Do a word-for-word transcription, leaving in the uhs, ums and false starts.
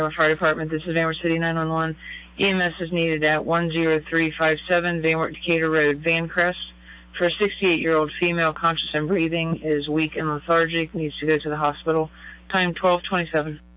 Fire Department. This is Van Wert City nine one one. E M S is needed at one zero three five seven Van Wert Decatur Road, Vancrest. For a sixty-eight-year-old female, conscious and breathing, is weak and lethargic, needs to go to the hospital. Time twelve twenty-seven.